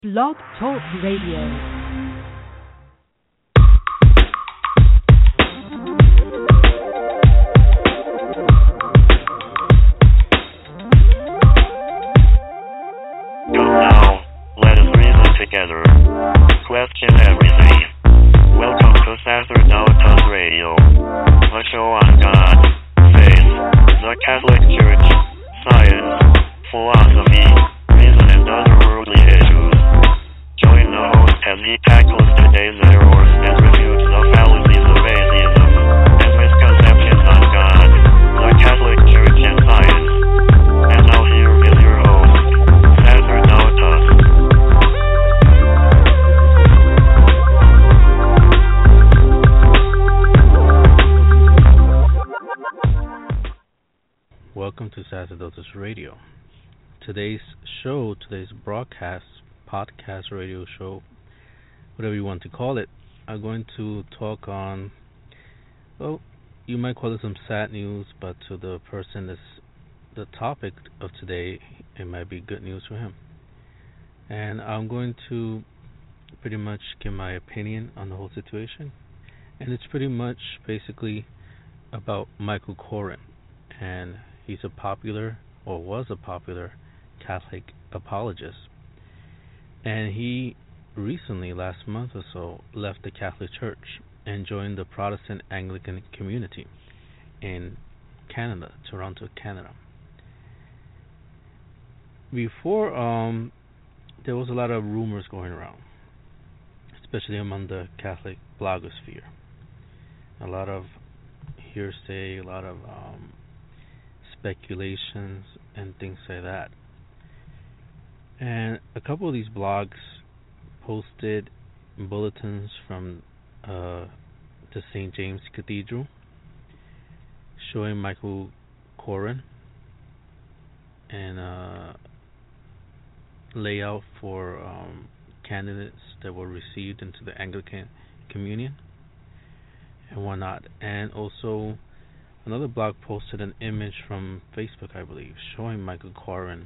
Blog Talk Radio. Together. Question everything. Welcome to Sacerdotal Radio, a show on God, faith, the Catholic Church, science, philosophy, reason, and other worldly issues. Join the host as he tackles today's errors and refutes the fallacies of atheism and misconceptions on God, the Catholic Church, and science. And now here is your host, Sacerdotus. Welcome to Sacerdotus Radio. Today's broadcast, podcast, radio show, whatever you want to call it, I'm going to talk on, well, you might call it some sad news, but to the person that's the topic of today, it might be good news for him. And I'm going to pretty much give my opinion on the whole situation. And it's pretty much basically about Michael Koren. And he's a popular, or was a popular, Catholic apologist. And he recently, last month or so, left the Catholic Church and joined the Protestant Anglican community in Canada, Toronto, Canada. Before, there was a lot of rumors going around, especially among the Catholic blogosphere. A lot of hearsay, a lot of speculations and things like that. And a couple of these blogs posted bulletins from the St. James Cathedral showing Michael Koren and layout for candidates that were received into the Anglican Communion and whatnot. And also another blog posted an image from Facebook, I believe, showing Michael Koren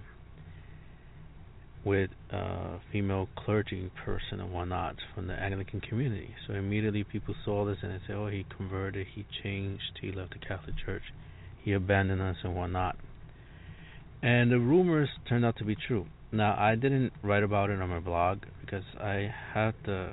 with a female clergy person and whatnot from the Anglican community. So immediately people saw this and they said, oh, he converted, he changed, he left the Catholic Church, he abandoned us and whatnot. And the rumors turned out to be true. Now, I didn't write about it on my blog because I had the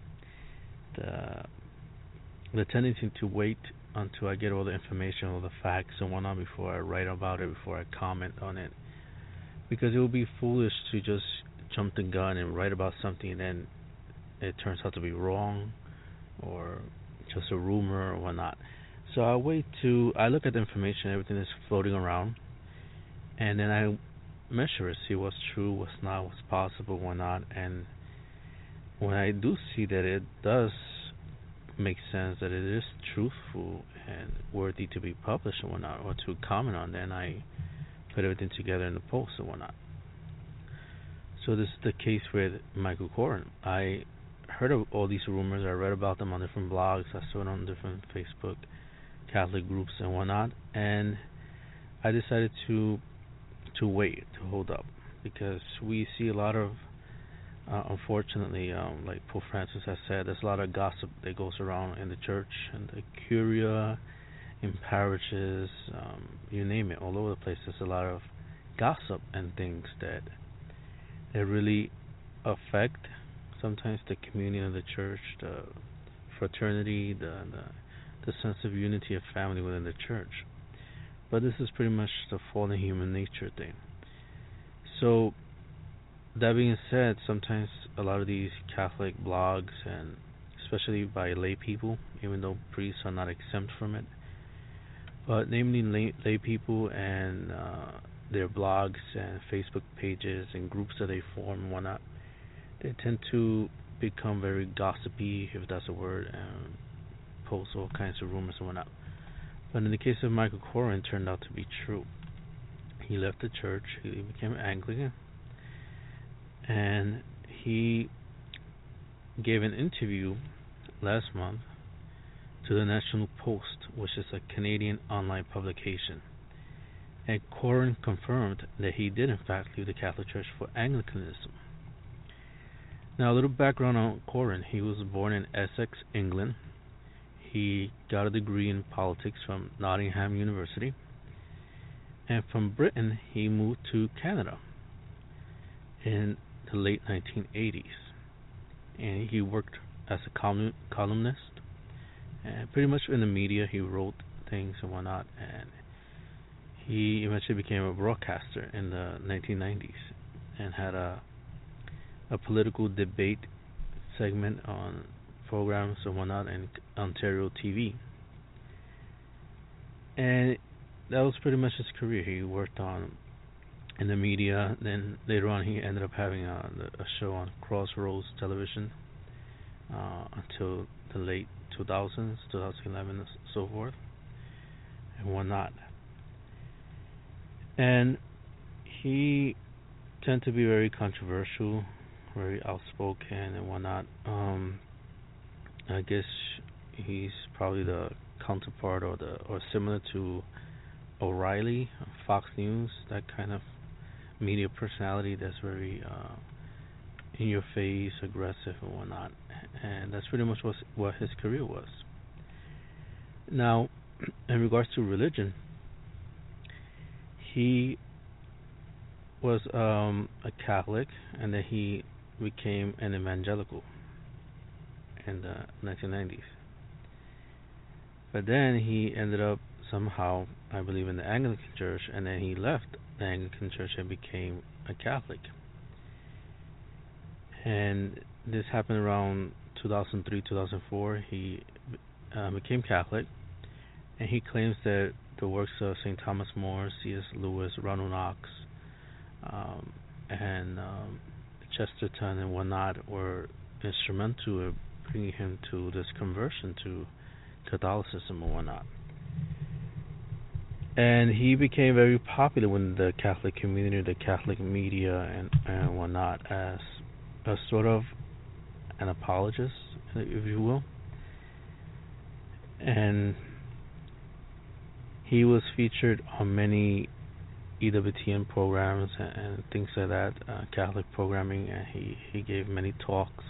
tendency to wait until I get all the information, all the facts and whatnot before I write about it, before I comment on it. Because it would be foolish to just jump the gun and write about something and then it turns out to be wrong or just a rumor or whatnot. So I look at the information, everything that's floating around, and then I measure it, see what's true, what's not, what's possible, whatnot. And when I do see that it does make sense, that it is truthful and worthy to be published and whatnot, or to comment on, then I put everything together in the post and whatnot. So this is the case with Michael Koren. I heard of all these rumors, I read about them on different blogs, I saw it on different Facebook Catholic groups and whatnot, and I decided to wait, to hold up, because we see a lot of unfortunately, like Pope Francis has said, there's a lot of gossip that goes around in the church and the curia, in parishes, you name it, all over the place. There's a lot of gossip and things that really affect sometimes the communion of the church, the fraternity, the sense of unity of family within the church. But this is pretty much the fallen human nature thing. So, that being said, sometimes a lot of these Catholic blogs, and especially by lay people, even though priests are not exempt from it, but namely lay people and their blogs and Facebook pages and groups that they form and whatnot, they tend to become very gossipy, if that's a word, and post all kinds of rumors and whatnot. But in the case of Michael Koren, it turned out to be true. He left the church, he became Anglican, and he gave an interview last month to the National Post, which is a Canadian online publication. And Koren confirmed that he did in fact leave the Catholic Church for Anglicanism. Now, a little background on Corwin. He was born in Essex, England. He got a degree in politics from Nottingham University. And from Britain, he moved to Canada in the late 1980s. And he worked as a columnist. And pretty much in the media, he wrote things and whatnot. And he eventually became a broadcaster in the 1990s and had a political debate segment on programs and whatnot in Ontario TV. And that was pretty much his career. He worked in the media. Then later on, he ended up having a show on Crossroads Television until the late 2000s, 2011, and so forth, and whatnot. And he tended to be very controversial, very outspoken, and whatnot. I guess he's probably the counterpart or similar to O'Reilly, Fox News, that kind of media personality that's very in your face, aggressive, and whatnot. And that's pretty much what his career was. Now, in regards to religion, he was a Catholic, and then he became an evangelical in the 1990s. But then he ended up somehow, I believe, in the Anglican Church, and then he left the Anglican Church and became a Catholic. And this happened around 2003, 2004. He became Catholic, and he claims that the works of St. Thomas More, C.S. Lewis, Ronald Knox, and Chesterton and whatnot were instrumental in bringing him to this conversion to Catholicism and whatnot. And he became very popular within the Catholic community, the Catholic media, and whatnot, as a sort of an apologist, if you will. And he was featured on many EWTN programs and things like that, Catholic programming, and he gave many talks.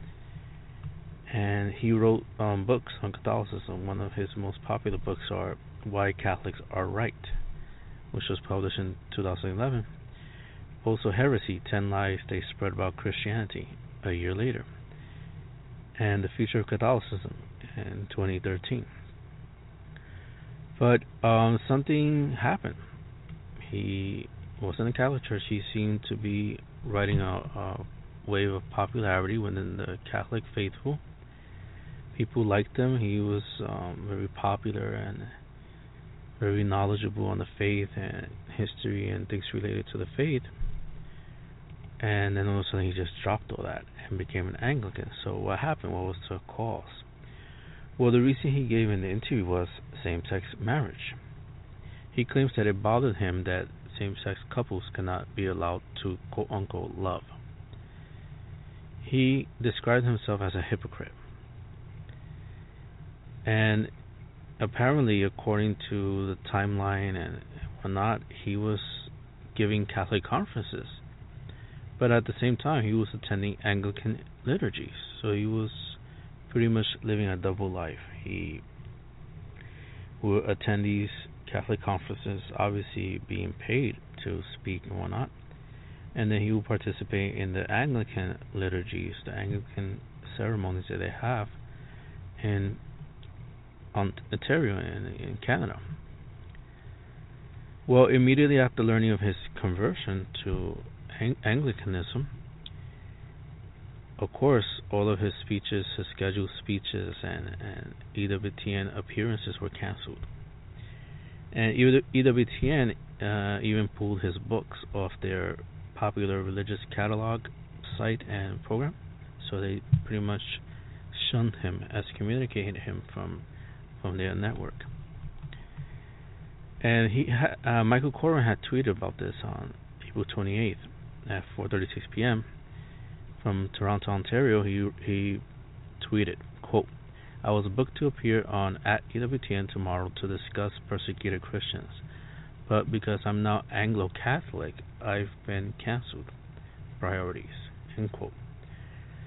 And he wrote books on Catholicism. One of his most popular books are Why Catholics Are Right, which was published in 2011. Also Heresy, 10 Lies They Spread About Christianity, a year later. And The Future of Catholicism in 2013. But something happened. He was in the Catholic Church. He seemed to be riding a wave of popularity within the Catholic faithful. People liked him. He was very popular and very knowledgeable on the faith and history and things related to the faith. And then all of a sudden he just dropped all that and became an Anglican. So what happened? What was the cause? Well, the reason he gave in the interview was same-sex marriage. He claims that it bothered him that same-sex couples cannot be allowed to quote-unquote love. He described himself as a hypocrite. And apparently, according to the timeline and whatnot, he was giving Catholic conferences. But at the same time, he was attending Anglican liturgies. So he was pretty much living a double life. He would attend these Catholic conferences, obviously being paid to speak and whatnot. And then he would participate in the Anglican liturgies, the Anglican ceremonies that they have in Ontario in Canada. Well, immediately after learning of his conversion to Anglicanism, of course, all of his speeches, his scheduled speeches, and EWTN appearances were cancelled. And EWTN even pulled his books off their popular religious catalog site and program, so they pretty much shunned him, excommunicated him from their network. And Michael Corwin had tweeted about this on April 28th at 4:36 p.m. from Toronto, Ontario. He tweeted, quote, "I was booked to appear on at EWTN tomorrow to discuss persecuted Christians, but because I'm now Anglo-Catholic, I've been cancelled. Priorities." End quote.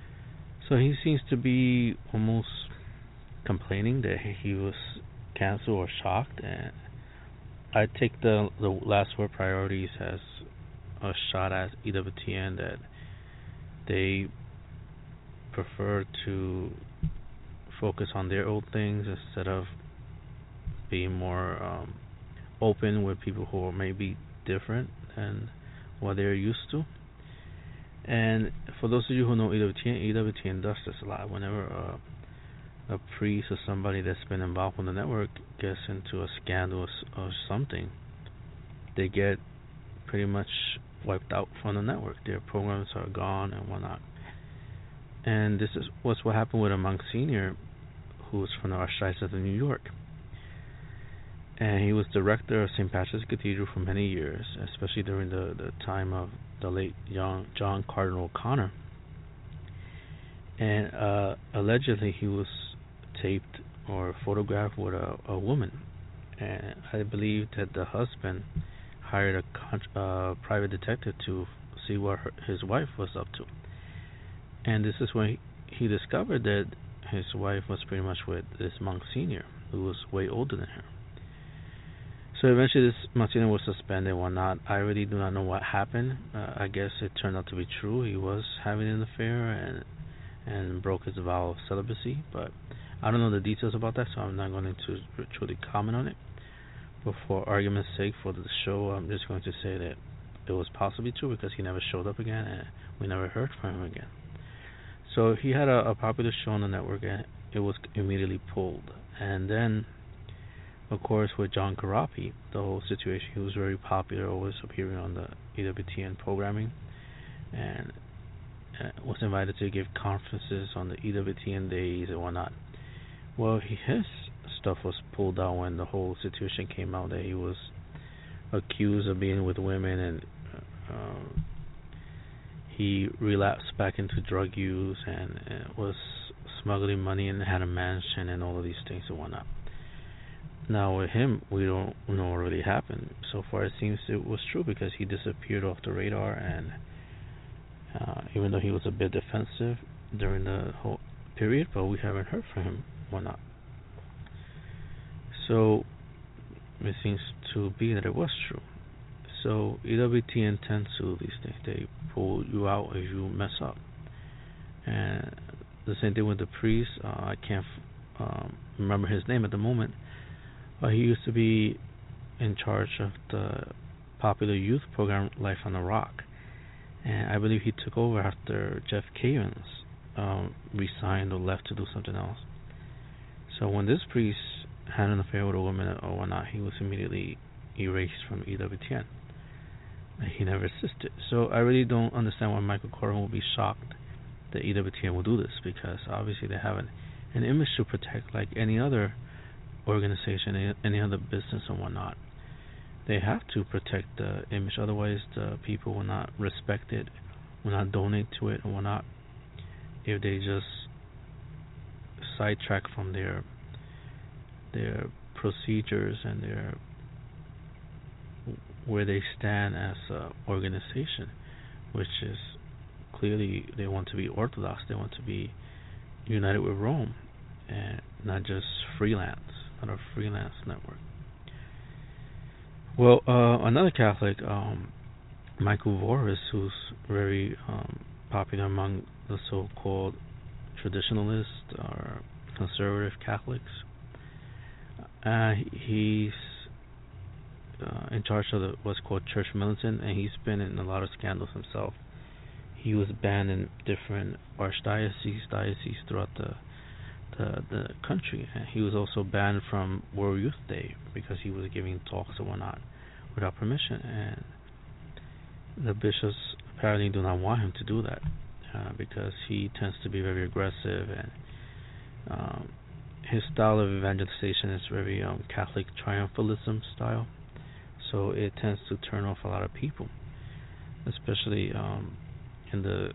So he seems to be almost complaining that he was canceled or shocked, and I take the last word priorities as a shot at EWTN, that they prefer to focus on their old things instead of being more open with people who are maybe different than what they're used to. And for those of you who know EWTN does this a lot. Whenever a priest or somebody that's been involved in the network gets into a scandal or something, they get pretty much wiped out from the network. Their programs are gone and whatnot. And this is what happened with a Monsignor who's from the Archdiocese of New York. And he was director of St. Patrick's Cathedral for many years, especially during the time of the late John Cardinal O'Connor. And allegedly he was taped or photographed with a woman. And I believe that the husband hired a private detective to see what his wife was up to. And this is when he discovered that his wife was pretty much with this Monsignor who was way older than her. So eventually this Monsignor was suspended and whatnot. I really do not know what happened. I guess it turned out to be true. He was having an affair and broke his vow of celibacy. But I don't know the details about that, so I'm not going to truly comment on it. But for argument's sake, for the show, I'm just going to say that it was possibly true because he never showed up again and we never heard from him again. So he had a popular show on the network and it was immediately pulled. And then, of course, with John Corapi, the whole situation, he was very popular, always appearing on the EWTN programming, and was invited to give conferences on the EWTN days and whatnot. Well, his stuff was pulled out when the whole situation came out that he was accused of being with women, and he relapsed back into drug use and was smuggling money and had a mansion and all of these things and whatnot. Now with him, we don't know what really happened. So far it seems it was true because he disappeared off the radar, and even though he was a bit defensive during the whole period, but we haven't heard from him or not. So it seems to be that it was true. So EWTN tends to do these things. They pull you out if you mess up. And the same thing with the priest. I can't remember his name at the moment. He used to be in charge of the popular youth program Life on the Rock, and I believe he took over after Jeff Cavins resigned or left to do something else. So when this priest had an affair with a woman or whatnot, he was immediately erased from EWTN. He never assisted. So I really don't understand why Michael Corrin will be shocked that EWTN will do this, because obviously they have an image to protect like any other organization, any other business and whatnot. They have to protect the image, otherwise the people will not respect it, will not donate to it and whatnot, if they just sidetrack from their procedures and their where they stand as an organization, which is clearly they want to be orthodox, they want to be united with Rome and not just freelance. Not a freelance network. Well, another Catholic, Michael Voris, who's very popular among the so-called traditionalists or conservative Catholics, he's in charge of what's called Church Militant, and he's been in a lot of scandals himself. He was banned in different dioceses throughout the country. And he was also banned from World Youth Day because he was giving talks and whatnot without permission, and the bishops apparently do not want him to do that because he tends to be very aggressive, and his style of evangelization is very Catholic triumphalism style, so it tends to turn off a lot of people, especially in the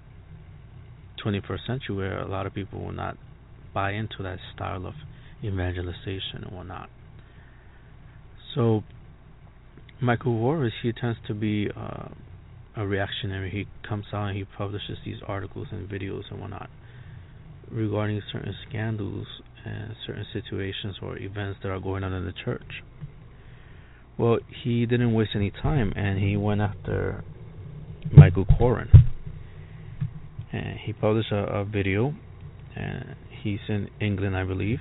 21st century, where a lot of people will not buy into that style of evangelization and whatnot. So Michael Voris, he tends to be a reactionary. He comes out and he publishes these articles and videos and whatnot regarding certain scandals and certain situations or events that are going on in the church. Well, he didn't waste any time, and he went after Michael Koren. And he published a video, and he's in England, I believe.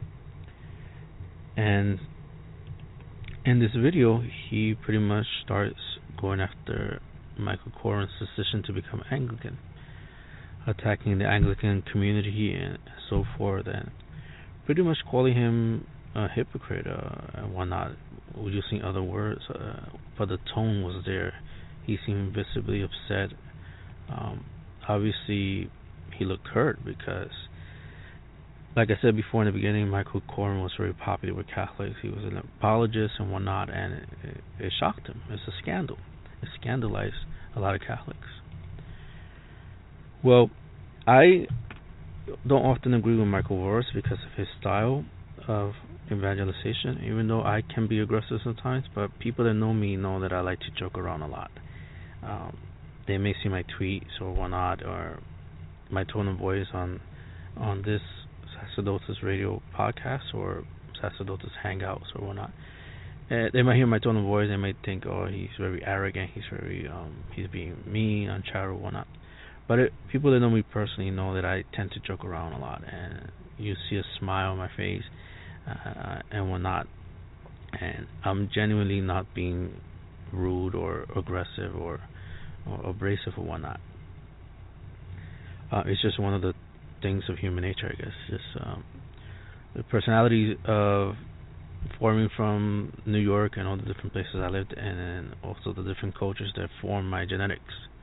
And in this video, he pretty much starts going after Michael Koren's decision to become Anglican, attacking the Anglican community and so forth, and pretty much calling him a hypocrite and whatnot, using other words, but the tone was there. He seemed visibly upset. Obviously, he looked hurt because, like I said before in the beginning, Michael Koren was very popular with Catholics. He was an apologist and whatnot, and it shocked him. It's a scandal. It scandalized a lot of Catholics. Well, I don't often agree with Michael Voris because of his style of evangelization, even though I can be aggressive sometimes, but people that know me know that I like to joke around a lot. They may see my tweets or whatnot, or my tone of voice on this Sacerdotes Radio podcast or Sacerdotes Hangouts or whatnot. They might hear my tone of voice, they might think, oh, he's very arrogant, he's being mean, uncharitable, whatnot. But people that know me personally know that I tend to joke around a lot, and you see a smile on my face and whatnot, and I'm genuinely not being rude or aggressive or abrasive or whatnot. It's just one of the things of human nature, I guess. Just the personality of forming from New York and all the different places I lived in, and also the different cultures that form my genetics.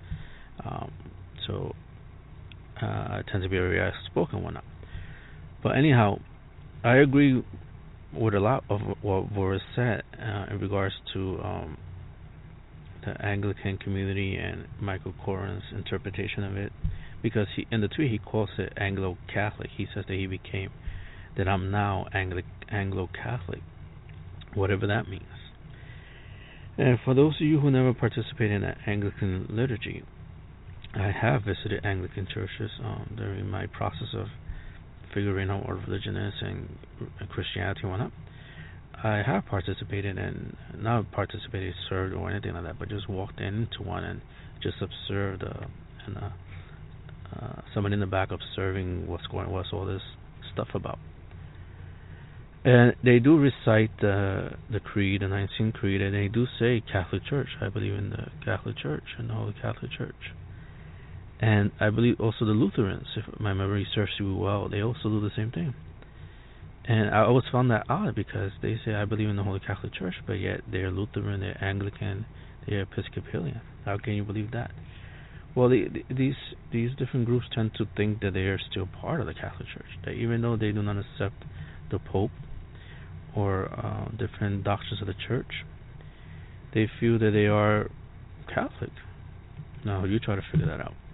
So I tend to be very outspoken and whatnot. But anyhow, I agree with a lot of what Boris said in regards to the Anglican community and Michael Koren's interpretation of it, because in the tweet he calls it Anglo-Catholic. He says that I'm now Anglo-Catholic, whatever that means. And for those of you who never participated in the Anglican liturgy, I have visited Anglican churches during my process of figuring out what religion is and Christianity and whatnot. I have participated in, not participated, served or anything like that, but just walked into one and just observed someone in the back observing what's all this stuff about. And they do recite the creed, the Nicene Creed, and they do say Catholic Church. I believe in the Catholic Church and the Holy Catholic Church. And I believe also the Lutherans, if my memory serves me well, they also do the same thing. And I always found that odd because they say I believe in the Holy Catholic Church, but yet they're Lutheran, they're Anglican, they're Episcopalian. How can you believe that? Well, these different groups tend to think that they are still part of the Catholic Church. That even though they do not accept the Pope or different doctrines of the Church, they feel that they are Catholic. Now, you try to figure that out.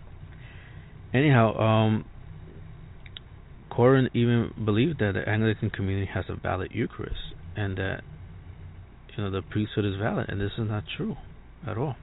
Anyhow, Koren even believed that the Anglican community has a valid Eucharist and that the priesthood is valid, and this is not true at all.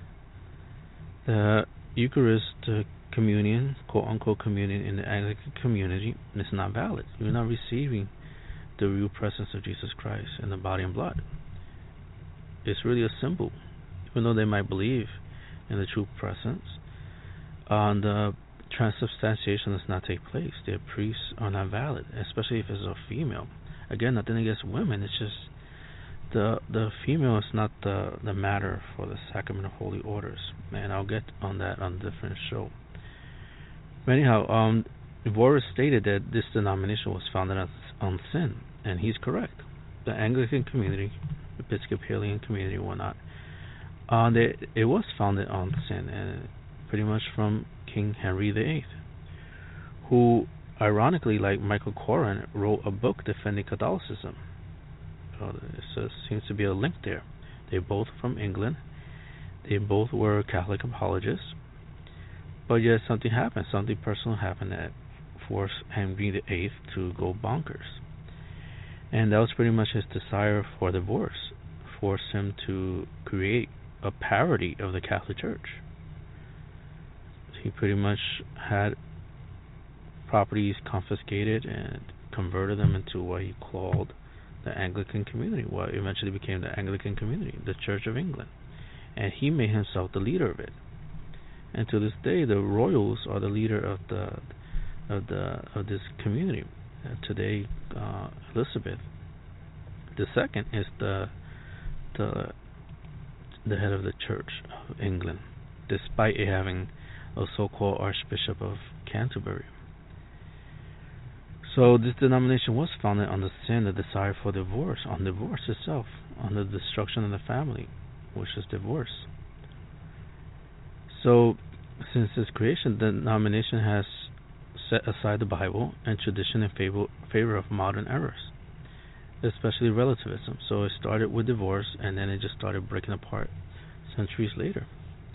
The Eucharist, communion, quote-unquote communion in the Anglican community is not valid. You're not receiving the real presence of Jesus Christ in the body and blood. It's really a symbol. Even though they might believe in the true presence, the transubstantiation does not take place. Their priests are not valid, especially if it's a female. Again, nothing against women. It's just the female is not the matter for the Sacrament of Holy Orders, and I'll get on that on a different show. But anyhow, Voris stated that this denomination was founded on sin, and he's correct. The Anglican community, Episcopalian community, whatnot, it was founded on sin, and pretty much from King Henry VIII, who, ironically, like Michael Koren, wrote a book defending Catholicism. There seems to be a link there. They're both from England. They both were Catholic apologists. But yet something happened. Something personal happened that forced Henry VIII to go bonkers. And that was pretty much his desire for divorce. Forced him to create a parody of the Catholic Church. He pretty much had properties confiscated and converted them into what he called the Anglican community, what eventually became the Anglican community, the Church of England. And he made himself the leader of it. And to this day, the royals are the leader of this community. Today, Elizabeth II is the head of the Church of England, despite it having a so-called Archbishop of Canterbury. So this denomination was founded on the sin, the desire for divorce, on divorce itself, on the destruction of the family, which is divorce. So since its creation, the denomination has set aside the Bible and tradition in favor of modern errors, especially relativism. So it started with divorce, and then it just started breaking apart centuries later.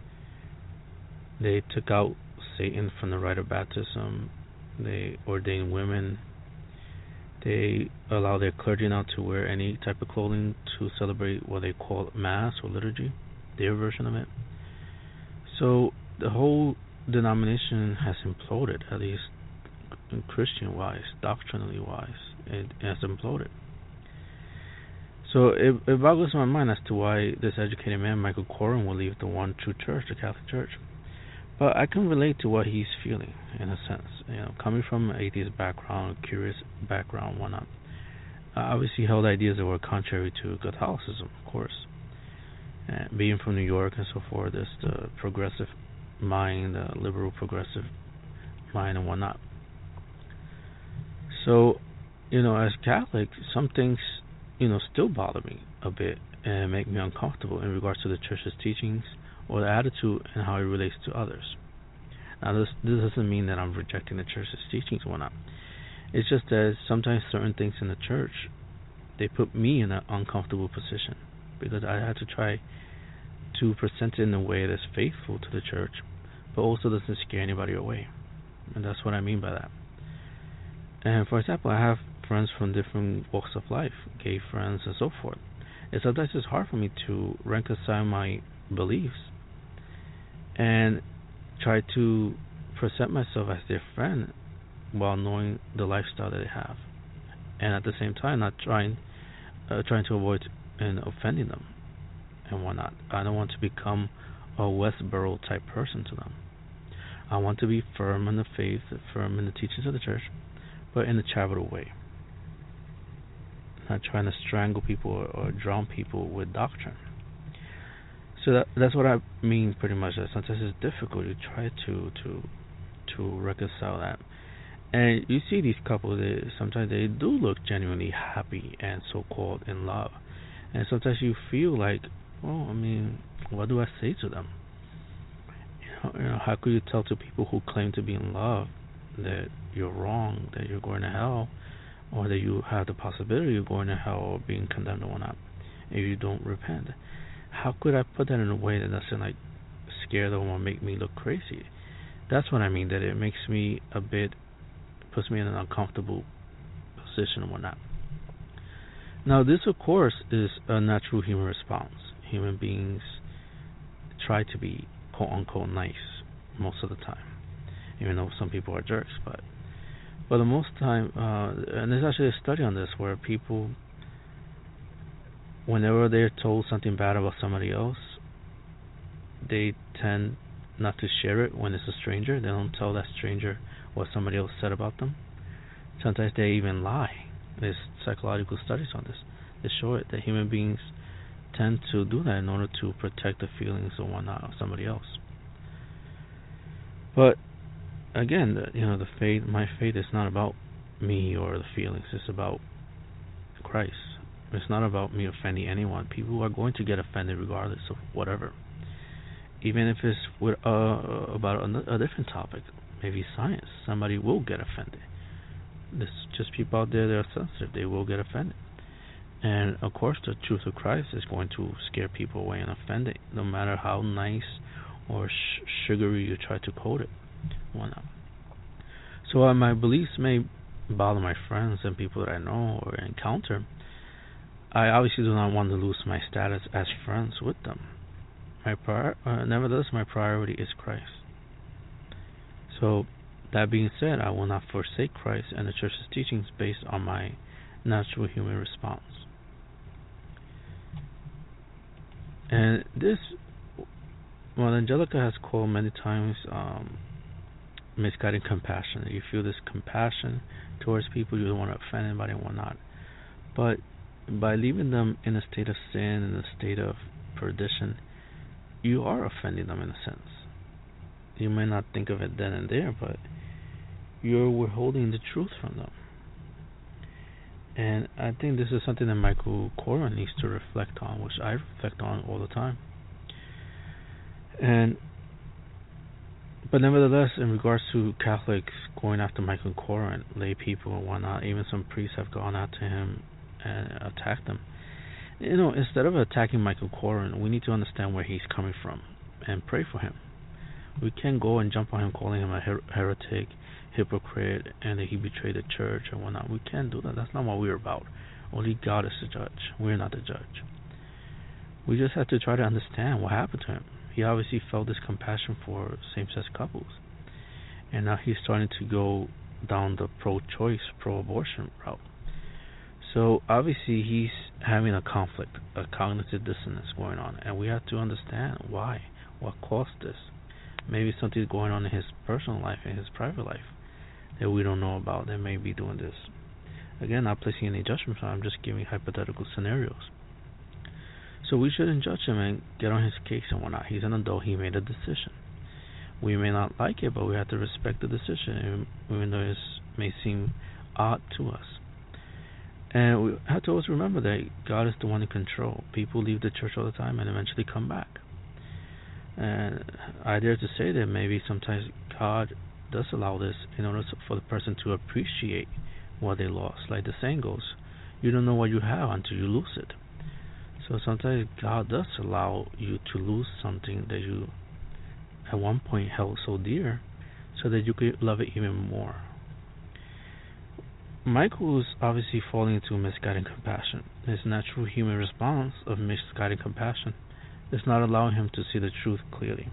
They took out Satan from the rite of baptism. They ordained women. They allow their clergy now to wear any type of clothing to celebrate what they call Mass or liturgy, their version of it. So the whole denomination has imploded, at least Christian-wise, doctrinally wise. It has imploded. So it boggles my mind as to why this educated man, Michael Koren, will leave the one true church, the Catholic Church. But I can relate to what he's feeling, in a sense. Coming from an atheist background, a curious background, whatnot. Obviously held ideas that were contrary to Catholicism, of course. And being from New York and so forth, there's the progressive mind, the liberal progressive mind and whatnot. So, as Catholic, some things, still bother me a bit and make me uncomfortable in regards to the Church's teachings or the attitude and how it relates to others. Now, this doesn't mean that I'm rejecting the Church's teachings or whatnot. It's just that sometimes certain things in the Church, they put me in an uncomfortable position because I had to try to present it in a way that's faithful to the Church, but also doesn't scare anybody away. And that's what I mean by that. And for example, I have friends from different walks of life, gay friends and so forth. And sometimes it's hard for me to reconcile my beliefs and try to present myself as their friend while knowing the lifestyle that they have, and at the same time not trying to avoid and offending them and whatnot. I don't want to become a Westboro type person to them. I want to be firm in the faith, firm in the teachings of the Church, but in a charitable way, not trying to strangle people or drown people with doctrine. So that's what I mean pretty much. That sometimes it's difficult. You try to reconcile that, and you see these couples. Sometimes they do look genuinely happy and so-called in love, and sometimes you feel like, what do I say to them? How could you tell to people who claim to be in love that you're wrong, that you're going to hell, or that you have the possibility of going to hell or being condemned or whatnot if you don't repent? How could I put that in a way that doesn't scare them or make me look crazy? That's what I mean, that it makes me puts me in an uncomfortable position and whatnot. Now this of course is a natural human response. Human beings try to be quote unquote nice most of the time, even though some people are jerks, but the most time, and there's actually a study on this where people, whenever they're told something bad about somebody else, they tend not to share it when it's a stranger. They don't tell that stranger what somebody else said about them. Sometimes they even lie. There's psychological studies on this. They show it that human beings tend to do that in order to protect the feelings or whatnot of somebody else. But again, the faith, my faith is not about me or the feelings. It's about Christ. It's not about me offending anyone. People are going to get offended regardless of whatever. Even if it's about a different topic, maybe science, somebody will get offended. There's just people out there that are sensitive. They will get offended. And of course, the truth of Christ is going to scare people away and offend it, no matter how nice or sugary you try to quote it. Whatnot. So my beliefs may bother my friends and people that I know or encounter. I obviously do not want to lose my status as friends with them. Nevertheless, my priority is Christ. So That being said, I will not forsake Christ and the church's teachings based on my natural human response. And this, what Angelica has called many times misguided compassion. You feel this compassion towards people, you don't want to offend anybody and whatnot. But by leaving them in a state of sin, in a state of perdition, you are offending them in a sense. You may not think of it then and there, but you're withholding the truth from them. And I think this is something that Michael Koren needs to reflect on, which I reflect on all the time. But nevertheless, in regards to Catholics going after Michael Koren, lay people and whatnot, even some priests have gone after him and attacked him. Instead of attacking Michael Koren, we need to understand where he's coming from and pray for him. We can't go and jump on him calling him a heretic, hypocrite, and that he betrayed the church and whatnot. We can't do that. That's not what we're about. Only God is the judge. We're not the judge. We just have to try to understand what happened to him. He obviously felt this compassion for same-sex couples. And now he's starting to go down the pro-choice, pro-abortion route. So obviously he's having a conflict, a cognitive dissonance going on. And we have to understand why, what caused this. Maybe something's going on in his personal life, in his private life, that we don't know about, that may be doing this. Again, not placing any judgment, I'm just giving hypothetical scenarios. So we shouldn't judge him and get on his case and whatnot. He's an adult, he made a decision. We may not like it, but we have to respect the decision, even though it may seem odd to us. And we have to always remember that God is the one in control. People leave the church all the time and eventually come back. And I dare to say that maybe sometimes God does allow this in order for the person to appreciate what they lost. Like the saying goes, you don't know what you have until you lose it. So sometimes God does allow you to lose something that you at one point held so dear, so that you could love it even more. Michael is obviously falling into misguided compassion. His natural human response of misguided compassion is not allowing him to see the truth clearly.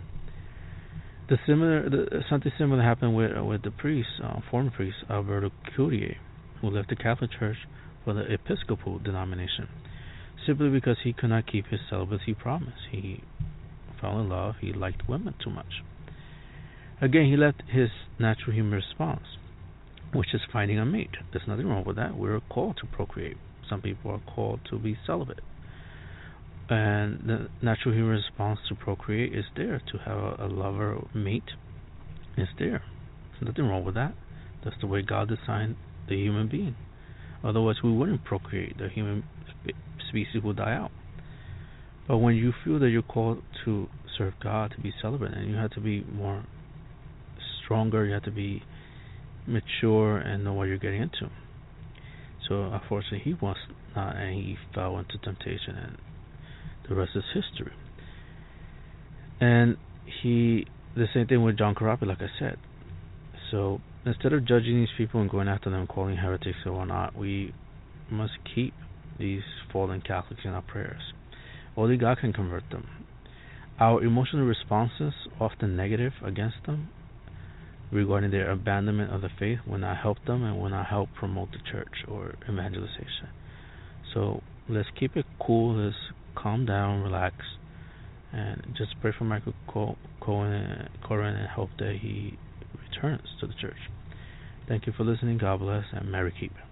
Something similar happened with the priest, former priest Alberto Courier, who left the Catholic Church for the Episcopal denomination, simply because he could not keep his celibacy promise. He fell in love, he liked women too much. Again, he left his natural human response, which is finding a mate. There's nothing wrong with that. We're called to procreate. Some people are called to be celibate. And the natural human response to procreate is there. To have a lover or mate is there. There's nothing wrong with that. That's the way God designed the human being. Otherwise, we wouldn't procreate. The human species will die out. But when you feel that you're called to serve God, to be celibate, and you have to be more stronger, you have to be mature and know what you're getting into. So unfortunately he was not, and he fell into temptation, and the rest is history. And the same thing with John Corapi, like I said. So instead of judging these people and going after them, calling heretics or whatnot, we must keep these fallen Catholics in our prayers. Only God can convert them. Our emotional responses, often negative against them, regarding their abandonment of the faith, will not help them and will not help promote the church or evangelization. So let's keep it cool, let's calm down, relax, and just pray for Michael Koren and hope that he returns to the church. Thank you for listening. God bless, and Mary keep.